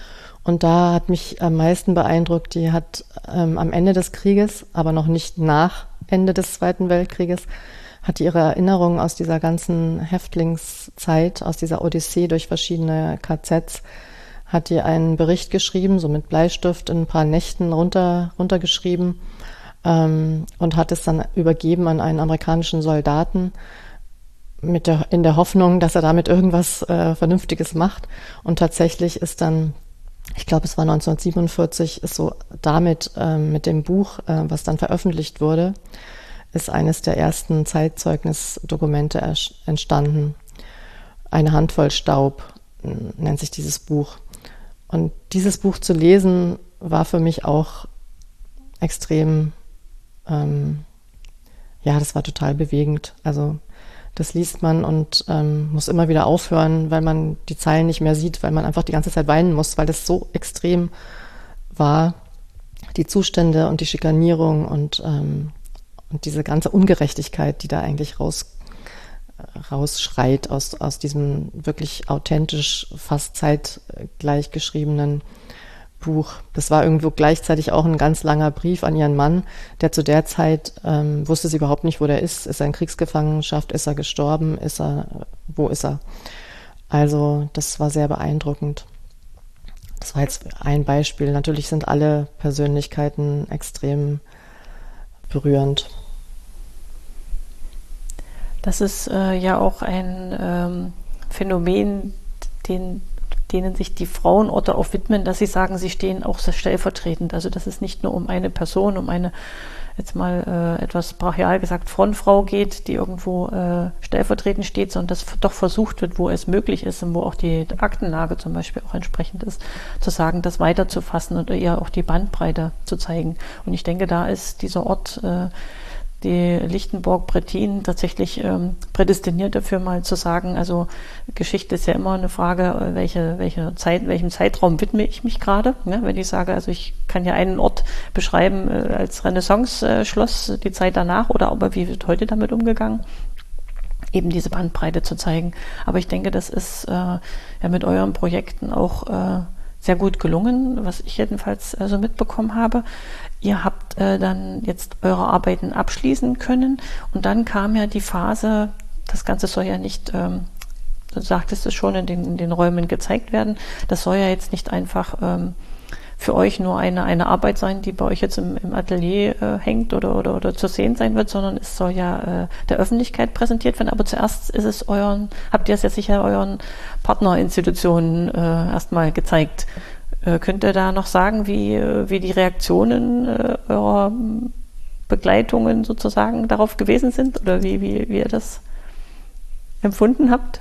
Und da hat mich am meisten beeindruckt, die hat ähm, am Ende des Krieges, aber noch nicht nach Ende des Zweiten Weltkrieges, hat ihre Erinnerungen aus dieser ganzen Häftlingszeit, aus dieser Odyssee durch verschiedene K Zs, hat die einen Bericht geschrieben, so mit Bleistift in ein paar Nächten runter, runtergeschrieben ähm, und hat es dann übergeben an einen amerikanischen Soldaten mit der, in der Hoffnung, dass er damit irgendwas äh, Vernünftiges macht. Und tatsächlich ist dann, ich glaube, es war neunzehnhundertsiebenundvierzig, ist so damit ähm, mit dem Buch, äh, was dann veröffentlicht wurde, ist eines der ersten Zeitzeugnisdokumente entstanden. Eine Handvoll Staub nennt sich dieses Buch. Und dieses Buch zu lesen, war für mich auch extrem, ähm, ja, das war total bewegend. Also das liest man und ähm, muss immer wieder aufhören, weil man die Zeilen nicht mehr sieht, weil man einfach die ganze Zeit weinen muss, weil das so extrem war, die Zustände und die Schikanierung und, ähm, und diese ganze Ungerechtigkeit, die da eigentlich raus rausschreit aus, aus diesem wirklich authentisch, fast zeitgleich geschriebenen Buch. Das war irgendwo gleichzeitig auch ein ganz langer Brief an ihren Mann, der zu der Zeit ähm, wusste sie überhaupt nicht, wo der ist. Ist er in Kriegsgefangenschaft? Ist er gestorben? Ist er, wo ist er? Also das war sehr beeindruckend. Das war jetzt ein Beispiel. Natürlich sind alle Persönlichkeiten extrem berührend. Das ist äh, ja auch ein ähm, Phänomen, den, denen sich die Frauenorte auch widmen, dass sie sagen, sie stehen auch so stellvertretend. Also dass es nicht nur um eine Person, um eine, jetzt mal äh, etwas brachial gesagt, Frontfrau geht, die irgendwo äh, stellvertretend steht, sondern dass doch versucht wird, wo es möglich ist und wo auch die Aktenlage zum Beispiel auch entsprechend ist, zu sagen, das weiterzufassen und eher auch die Bandbreite zu zeigen. Und ich denke, da ist dieser Ort, äh, die Lichtenburg-Brettin tatsächlich ähm, prädestiniert dafür, mal zu sagen, also Geschichte ist ja immer eine Frage, welche, welche Zeit, welchem Zeitraum widme ich mich gerade. Ne? Wenn ich sage, also ich kann ja einen Ort beschreiben äh, als Renaissance-Schloss, äh, die Zeit danach, oder aber wie wird heute damit umgegangen, eben diese Bandbreite zu zeigen. Aber ich denke, das ist äh, ja mit euren Projekten auch äh, sehr gut gelungen, was ich jedenfalls äh, so mitbekommen habe. Ihr habt äh, dann jetzt eure Arbeiten abschließen können und dann kam ja die Phase, das Ganze soll ja nicht, ähm, du sagtest es schon, in den, in den Räumen gezeigt werden. Das soll ja jetzt nicht einfach ähm, für euch nur eine, eine Arbeit sein, die bei euch jetzt im, im Atelier äh, hängt oder, oder, oder zu sehen sein wird, sondern es soll ja äh, der Öffentlichkeit präsentiert werden. Aber zuerst ist es euren, habt ihr es ja sicher euren Partnerinstitutionen äh, erstmal gezeigt. Äh, könnt ihr da noch sagen, wie, wie die Reaktionen äh, eurer Begleitungen sozusagen darauf gewesen sind oder wie, wie, wie ihr das empfunden habt?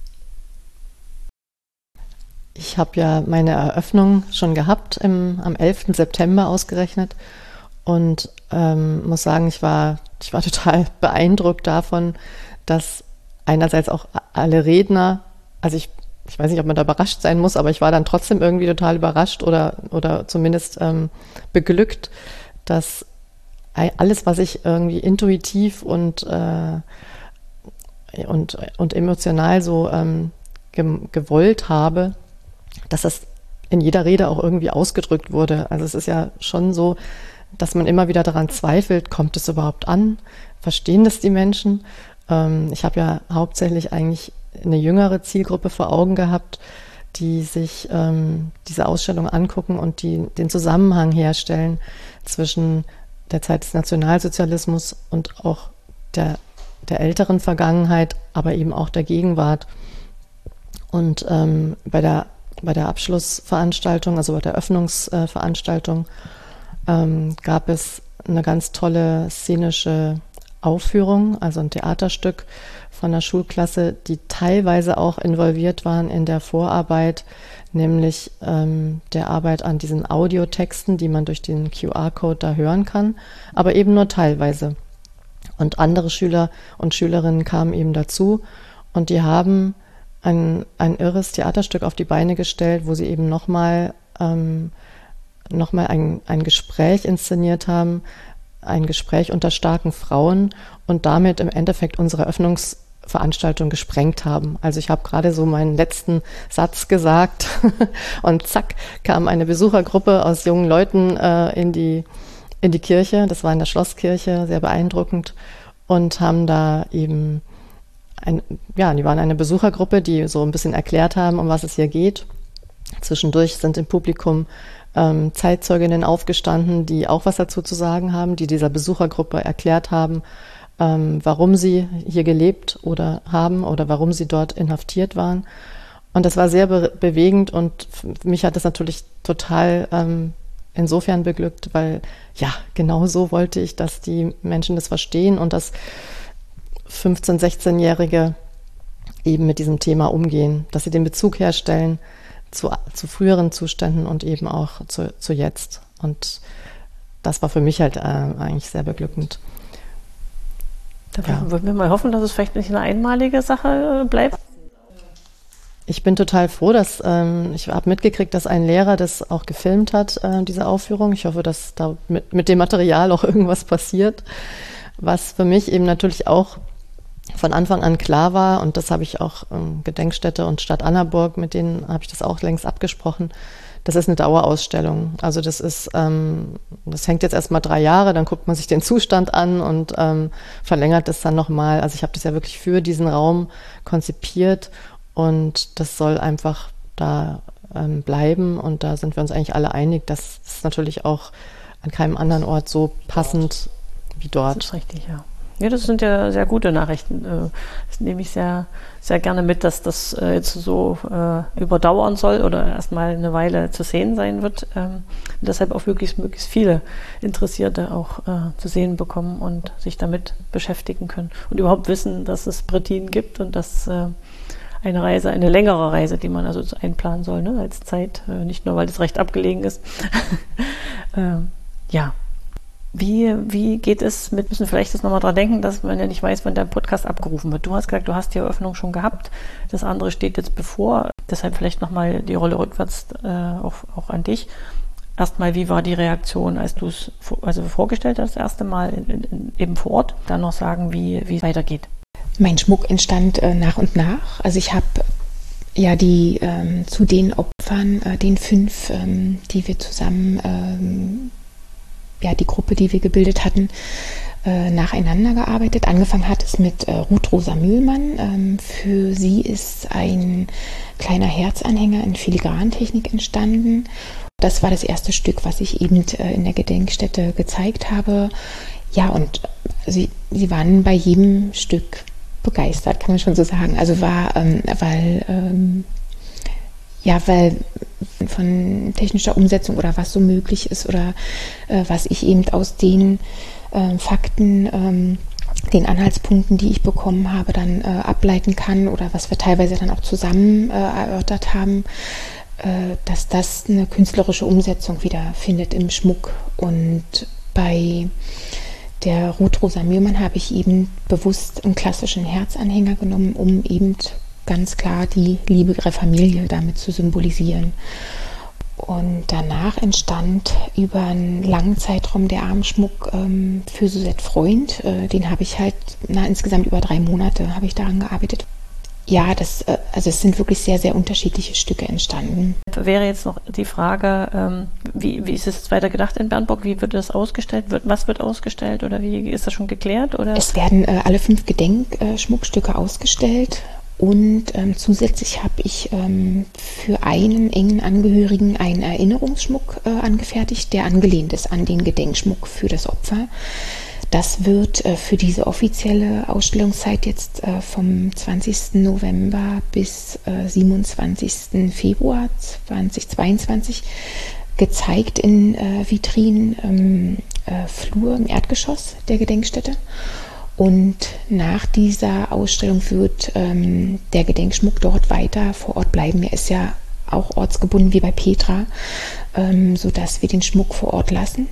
Ich habe ja meine Eröffnung schon gehabt, im, am elften September ausgerechnet und ähm, muss sagen, ich war, ich war total beeindruckt davon, dass einerseits auch alle Redner, also ich, ich weiß nicht, ob man da überrascht sein muss, aber ich war dann trotzdem irgendwie total überrascht oder, oder zumindest ähm, beglückt, dass alles, was ich irgendwie intuitiv und, äh, und, und emotional so ähm, ge- gewollt habe, dass das in jeder Rede auch irgendwie ausgedrückt wurde. Also es ist ja schon so, dass man immer wieder daran zweifelt, kommt es überhaupt an? Verstehen das die Menschen? Ähm, ich habe ja hauptsächlich eigentlich eine jüngere Zielgruppe vor Augen gehabt, die sich ähm, diese Ausstellung angucken und die den Zusammenhang herstellen zwischen der Zeit des Nationalsozialismus und auch der, der älteren Vergangenheit, aber eben auch der Gegenwart. Und ähm, bei der Bei der Abschlussveranstaltung, also bei der Eröffnungsveranstaltung, ähm, gab es eine ganz tolle szenische Aufführung, also ein Theaterstück von einer Schulklasse, die teilweise auch involviert waren in der Vorarbeit, nämlich ähm, der Arbeit an diesen Audiotexten, die man durch den Q R-Code da hören kann, aber eben nur teilweise. Und andere Schüler und Schülerinnen kamen eben dazu und die haben Ein, ein irres Theaterstück auf die Beine gestellt, wo sie eben nochmal ähm, noch mal ein, ein Gespräch inszeniert haben, ein Gespräch unter starken Frauen und damit im Endeffekt unsere Eröffnungs, Veranstaltung gesprengt haben. Also ich habe gerade so meinen letzten Satz gesagt und zack, kam eine Besuchergruppe aus jungen Leuten äh, in die, in die Kirche. Das war in der Schlosskirche, sehr beeindruckend, und haben da eben, ein, ja, die waren eine Besuchergruppe, die so ein bisschen erklärt haben, um was es hier geht. Zwischendurch sind im Publikum ähm, Zeitzeuginnen aufgestanden, die auch was dazu zu sagen haben, die dieser Besuchergruppe erklärt haben, ähm, warum sie hier gelebt oder haben oder warum sie dort inhaftiert waren. Und das war sehr be- bewegend und mich hat das natürlich total ähm, insofern beglückt, weil ja, genau so wollte ich, dass die Menschen das verstehen und dass fünfzehn-, sechzehnjährige eben mit diesem Thema umgehen, dass sie den Bezug herstellen zu, zu früheren Zuständen und eben auch zu, zu jetzt. Und das war für mich halt äh, eigentlich sehr beglückend. Da ja. würden wir mal hoffen, dass es vielleicht nicht eine einmalige Sache bleibt. Ich bin total froh, dass ähm, ich habe mitgekriegt, dass ein Lehrer das auch gefilmt hat, äh, diese Aufführung. Ich hoffe, dass da mit, mit dem Material auch irgendwas passiert. Was für mich eben natürlich auch von Anfang an klar war, und das habe ich auch ähm, Gedenkstätte und Stadt Annaburg, mit denen habe ich das auch längst abgesprochen, das ist eine Dauerausstellung. Also das ist, ähm, das hängt jetzt erstmal drei Jahre, dann guckt man sich den Zustand an und ähm, verlängert das dann nochmal. Also ich habe das ja wirklich für diesen Raum konzipiert und das soll einfach da ähm, bleiben, und da sind wir uns eigentlich alle einig, dass es natürlich auch an keinem anderen Ort so passend wie dort. Das ist richtig, ja. Ja, das sind ja sehr gute Nachrichten. Das nehme ich sehr, sehr gerne mit, dass das jetzt so äh, überdauern soll oder erstmal eine Weile zu sehen sein wird. Ähm, und deshalb auch wirklich möglichst viele Interessierte auch äh, zu sehen bekommen und sich damit beschäftigen können. Und überhaupt wissen, dass es Brettin gibt und dass äh, eine Reise, eine längere Reise, die man also einplanen soll, ne, als Zeit, äh, nicht nur, weil es recht abgelegen ist. ähm, ja. Wie, wie geht es mit, müssen vielleicht jetzt nochmal dran denken, dass man ja nicht weiß, wann der Podcast abgerufen wird. Du hast gesagt, du hast die Eröffnung schon gehabt, das andere steht jetzt bevor, deshalb vielleicht nochmal die Rolle rückwärts äh, auch, auch an dich. Erstmal, wie war die Reaktion, als du es also vorgestellt hast, das erste Mal in, in, eben vor Ort, dann noch sagen, wie, wie es weitergeht. Mein Schmuck entstand äh, nach und nach, also ich habe ja die ähm, zu den Opfern, äh, den fünf, ähm, die wir zusammen ähm, ja, die Gruppe, die wir gebildet hatten, äh, nacheinander gearbeitet. Angefangen hat es mit äh, Ruth Rosa Mühlmann. Ähm, für sie ist ein kleiner Herzanhänger in Filigrantechnik entstanden. Das war das erste Stück, was ich eben äh, in der Gedenkstätte gezeigt habe. Ja, und sie, sie waren bei jedem Stück begeistert, kann man schon so sagen. Also war, ähm, weil ähm, Ja, weil von technischer Umsetzung oder was so möglich ist oder äh, was ich eben aus den äh, Fakten, ähm, den Anhaltspunkten, die ich bekommen habe, dann äh, ableiten kann oder was wir teilweise dann auch zusammen äh, erörtert haben, äh, dass das eine künstlerische Umsetzung wieder findet im Schmuck. Und bei der Ruth Rosa Mühlmann habe ich eben bewusst einen klassischen Herzanhänger genommen, um eben ganz klar die Liebe ihrer Familie damit zu symbolisieren. Und danach entstand über einen langen Zeitraum der Armschmuck ähm, für Suzette Freund. Äh, den habe ich halt, na, insgesamt über drei Monate habe ich daran gearbeitet. Ja, das, äh, also es sind wirklich sehr, sehr unterschiedliche Stücke entstanden. Wäre jetzt noch die Frage, ähm, wie, wie ist es jetzt weiter gedacht in Bernburg? Wie wird das ausgestellt? Wird, was wird ausgestellt oder wie ist das schon geklärt? Oder? Es werden äh, alle fünf Gedenkschmuckstücke äh, ausgestellt. Und ähm, zusätzlich habe ich ähm, für einen engen Angehörigen einen Erinnerungsschmuck äh, angefertigt, der angelehnt ist an den Gedenkschmuck für das Opfer. Das wird äh, für diese offizielle Ausstellungszeit jetzt äh, vom zwanzigsten November bis äh, siebenundzwanzigsten Februar zweitausendzweiundzwanzig gezeigt in äh, Vitrinen im äh, Flur im Erdgeschoss der Gedenkstätte. Und nach dieser Ausstellung wird ähm, der Gedenkschmuck dort weiter vor Ort bleiben. Er ist ja auch ortsgebunden wie bei Petra, ähm, sodass wir den Schmuck vor Ort lassen.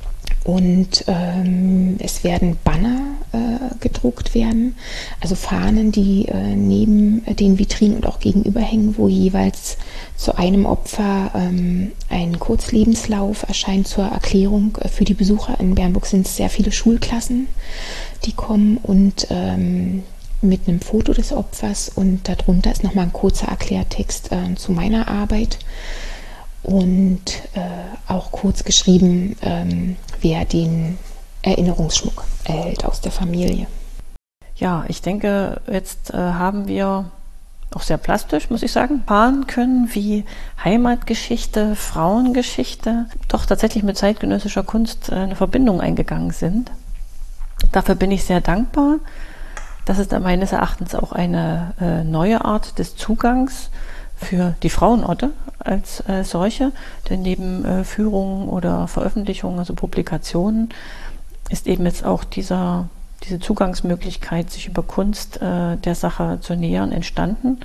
Und ähm, es werden Banner äh, gedruckt werden, also Fahnen, die äh, neben den Vitrinen und auch gegenüber hängen, wo jeweils zu einem Opfer ähm, ein Kurzlebenslauf erscheint zur Erklärung. Für die Besucher in Bernburg sind es sehr viele Schulklassen, die kommen, und ähm, mit einem Foto des Opfers und darunter ist nochmal ein kurzer Erklärtext äh, zu meiner Arbeit und äh, auch kurz geschrieben, ähm, wer den Erinnerungsschmuck erhält aus der Familie. Ja, ich denke, jetzt äh, haben wir auch sehr plastisch, muss ich sagen, erfahren können, wie Heimatgeschichte, Frauengeschichte doch tatsächlich mit zeitgenössischer Kunst äh, eine Verbindung eingegangen sind. Dafür bin ich sehr dankbar. Das ist meines Erachtens auch eine äh, neue Art des Zugangs für die Frauenorte als äh, solche. Denn neben äh, Führungen oder Veröffentlichungen, also Publikationen, ist eben jetzt auch dieser, diese Zugangsmöglichkeit, sich über Kunst äh, der Sache zu nähern, entstanden.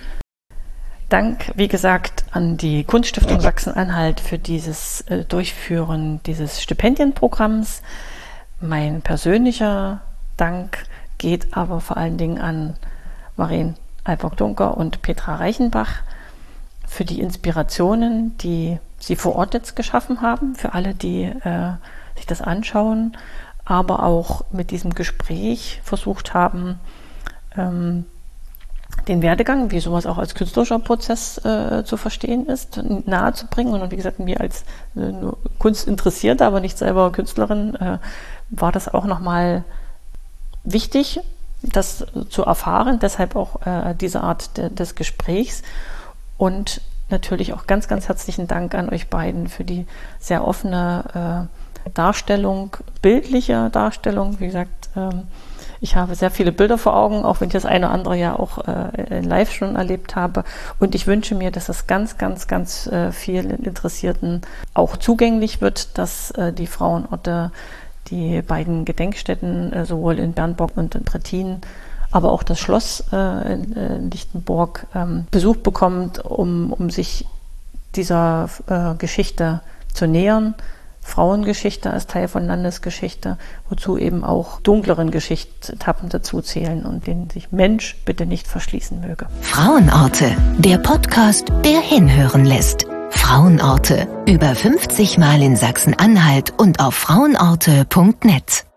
Dank, wie gesagt, an die Kunststiftung Sachsen-Anhalt für dieses äh, Durchführen dieses Stipendienprogramms. Mein persönlicher Dank geht aber vor allen Dingen an Maren Albock-Dunker und Petra Reichenbach für die Inspirationen, die sie vor Ort jetzt geschaffen haben, für alle, die äh, sich das anschauen, aber auch mit diesem Gespräch versucht haben, ähm, den Werdegang, wie sowas auch als künstlerischer Prozess äh, zu verstehen ist, nahezubringen. Und wie gesagt, mir als äh, nur Kunstinteressierte, aber nicht selber Künstlerin, äh, war das auch nochmal wichtig, das zu erfahren. Deshalb auch äh, diese Art de, des Gesprächs. Und natürlich auch ganz, ganz herzlichen Dank an euch beiden für die sehr offene äh, Darstellung, bildliche Darstellung. Wie gesagt, ähm, ich habe sehr viele Bilder vor Augen, auch wenn ich das eine oder andere ja auch äh, in live schon erlebt habe. Und ich wünsche mir, dass das ganz, ganz, ganz äh, vielen Interessierten auch zugänglich wird, dass äh, die Frauenorte, die beiden Gedenkstätten, äh, sowohl in Bernburg und in Brettin, aber auch das Schloss äh, in, äh, in Lichtenburg ähm, Besuch bekommt, um, um sich dieser äh, Geschichte zu nähern. Frauengeschichte als Teil von Landesgeschichte, wozu eben auch dunkleren Geschichtsetappen dazu zählen und denen sich Mensch bitte nicht verschließen möge. Frauenorte, der Podcast, der hinhören lässt. Frauenorte, über fünfzig Mal in Sachsen-Anhalt und auf frauenorte punkt net.